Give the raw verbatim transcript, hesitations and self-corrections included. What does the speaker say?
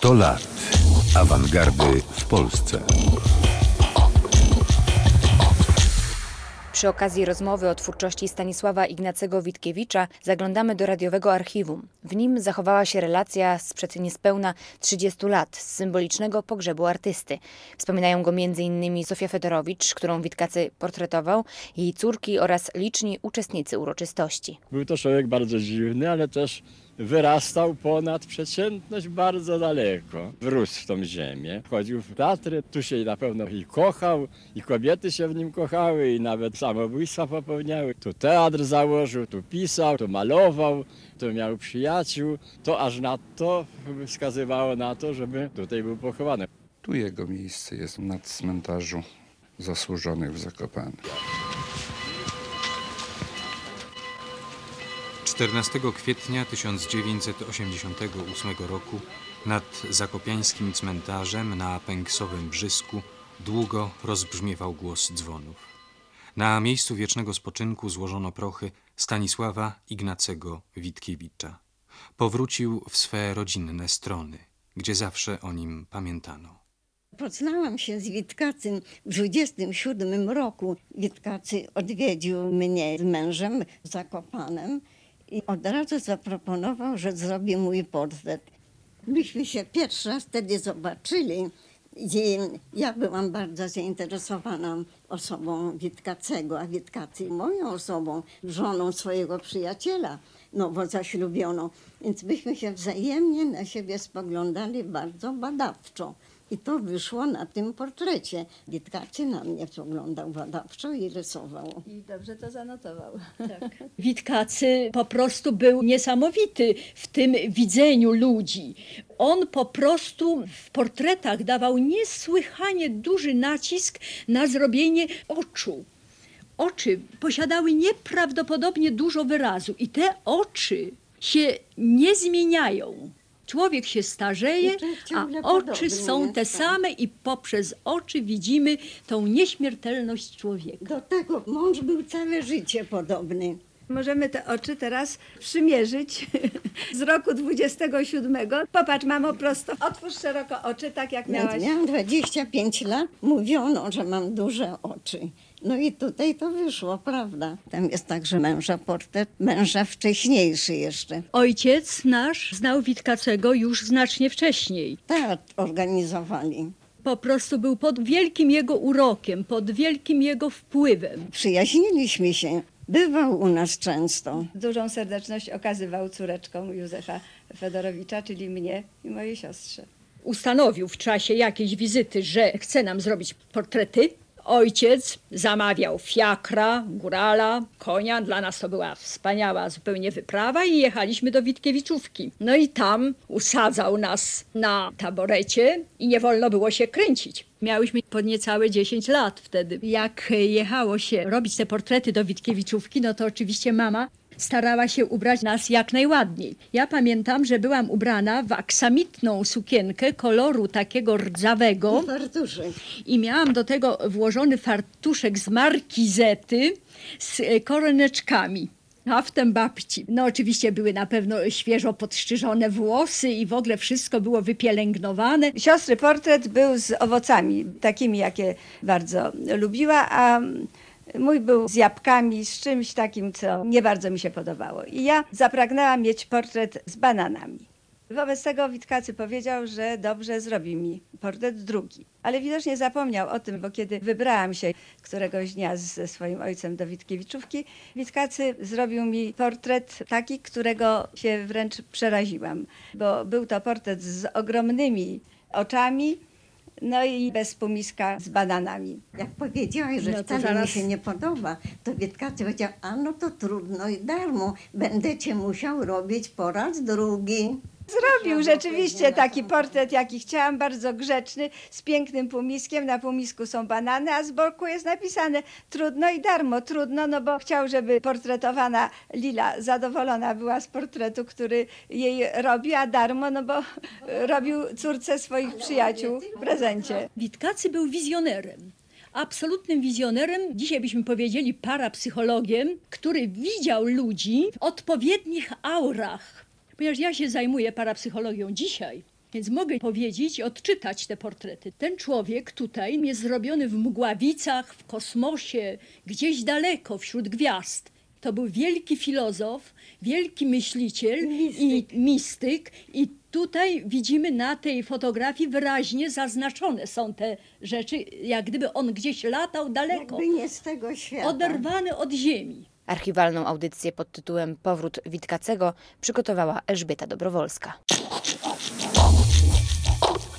sto lat awangardy w Polsce. Przy okazji rozmowy o twórczości Stanisława Ignacego Witkiewicza zaglądamy do radiowego archiwum. W nim zachowała się relacja sprzed niespełna trzydziestu lat z symbolicznego pogrzebu artysty. Wspominają go między innymi Zofia Fedorowicz, którą Witkacy portretował, jej córki oraz liczni uczestnicy uroczystości. Był to człowiek bardzo dziwny, ale też wyrastał ponad przeciętność bardzo daleko. Wrósł w tą ziemię, chodził w teatry, tu się na pewno i kochał, i kobiety się w nim kochały, i nawet samobójstwa popełniały. Tu teatr założył, tu pisał, tu malował, tu miał przyjaciół. To aż na to wskazywało na to, żeby tutaj był pochowany. Tu jego miejsce jest na cmentarzu zasłużonych w Zakopanem. czternastego kwietnia tysiąc dziewięćset osiemdziesiątego ósmego roku nad zakopiańskim cmentarzem na Pęksowym Brzysku długo rozbrzmiewał głos dzwonów. Na miejscu wiecznego spoczynku złożono prochy Stanisława Ignacego Witkiewicza. Powrócił w swe rodzinne strony, gdzie zawsze o nim pamiętano. Poznałam się z Witkacym w dwudziestym siódmym roku. Witkacy odwiedził mnie z mężem w Zakopanem i od razu zaproponował, że zrobi mój portret. Myśmy się pierwszy raz wtedy zobaczyli i ja byłam bardzo zainteresowana osobą Witkacego, a Witkacy moją osobą, żoną swojego przyjaciela nowo zaślubioną. Więc myśmy się wzajemnie na siebie spoglądali bardzo badawczo. I to wyszło na tym portrecie. Witkacy na mnie spoglądał badawczo i rysował. I dobrze to zanotował. Tak. Witkacy po prostu był niesamowity w tym widzeniu ludzi. On po prostu w portretach dawał niesłychanie duży nacisk na zrobienie oczu. Oczy posiadały nieprawdopodobnie dużo wyrazu i te oczy się nie zmieniają. Człowiek się starzeje, a oczy są te same i poprzez oczy widzimy tą nieśmiertelność człowieka. Do tego mąż był całe życie podobny. Możemy te oczy teraz przymierzyć z roku dwudziestego siódmego. Popatrz, mamo, prosto. Otwórz szeroko oczy, tak jak miałaś. Miałam dwadzieścia pięć lat, mówiono, że mam duże oczy. No i tutaj to wyszło, prawda? Tam jest także męża portret, męża wcześniejszy jeszcze. Ojciec nasz znał Witkacego już znacznie wcześniej. Teatr organizowali. Po prostu był pod wielkim jego urokiem, pod wielkim jego wpływem. Przyjaźniliśmy się. Bywał u nas często. Dużą serdeczność okazywał córeczkom Józefa Fedorowicza, czyli mnie i mojej siostrze. Ustanowił w czasie jakiejś wizyty, że chce nam zrobić portrety. Ojciec zamawiał fiakra, górala, konia. Dla nas to była wspaniała zupełnie wyprawa i jechaliśmy do Witkiewiczówki. No i tam usadzał nas na taborecie i nie wolno było się kręcić. Miałyśmy po niecałe dziesięć lat wtedy. Jak jechało się robić te portrety do Witkiewiczówki, no to oczywiście mama starała się ubrać nas jak najładniej. Ja pamiętam, że byłam ubrana w aksamitną sukienkę koloru takiego rdzawego. Fartuszek. I miałam do tego włożony fartuszek z markizety z koroneczkami. Haftem babci. No oczywiście były na pewno świeżo podstrzyżone włosy i w ogóle wszystko było wypielęgnowane. Siostry portret był z owocami, takimi jakie bardzo lubiła, a mój był z jabłkami, z czymś takim, co nie bardzo mi się podobało. I ja zapragnęłam mieć portret z bananami. Wobec tego Witkacy powiedział, że dobrze zrobi mi portret drugi. Ale widocznie zapomniał o tym, bo kiedy wybrałam się któregoś dnia ze swoim ojcem do Witkiewiczówki, Witkacy zrobił mi portret taki, którego się wręcz przeraziłam. Bo był to portret z ogromnymi oczami, no i bez półmiska z bananami. Jak powiedziałaś, że No to wcale zaraz- mi się nie podoba, to Witkacy powiedział, a no to trudno i darmo, będę cię musiał robić po raz drugi. Zrobił rzeczywiście taki portret, jaki chciałam, bardzo grzeczny, z pięknym półmiskiem. Na półmisku są banany, a z boku jest napisane trudno i darmo. Trudno, no bo chciał, żeby portretowana Lila zadowolona była z portretu, który jej robi, a darmo, no bo robił córce swoich przyjaciół w prezencie. Witkacy był wizjonerem. Absolutnym wizjonerem, dzisiaj byśmy powiedzieli parapsychologiem, który widział ludzi w odpowiednich aurach. Ponieważ ja się zajmuję parapsychologią dzisiaj, Więc mogę powiedzieć i odczytać te portrety. Ten człowiek tutaj jest zrobiony w mgławicach, w kosmosie, gdzieś daleko wśród gwiazd. To był wielki filozof, wielki myśliciel Mistyk. i mistyk. I tutaj widzimy na tej fotografii wyraźnie zaznaczone są te rzeczy, jak gdyby on gdzieś latał daleko, Jakby nie z tego świata. oderwany od ziemi. Archiwalną audycję pod tytułem Powrót Witkacego przygotowała Elżbieta Dobrowolska.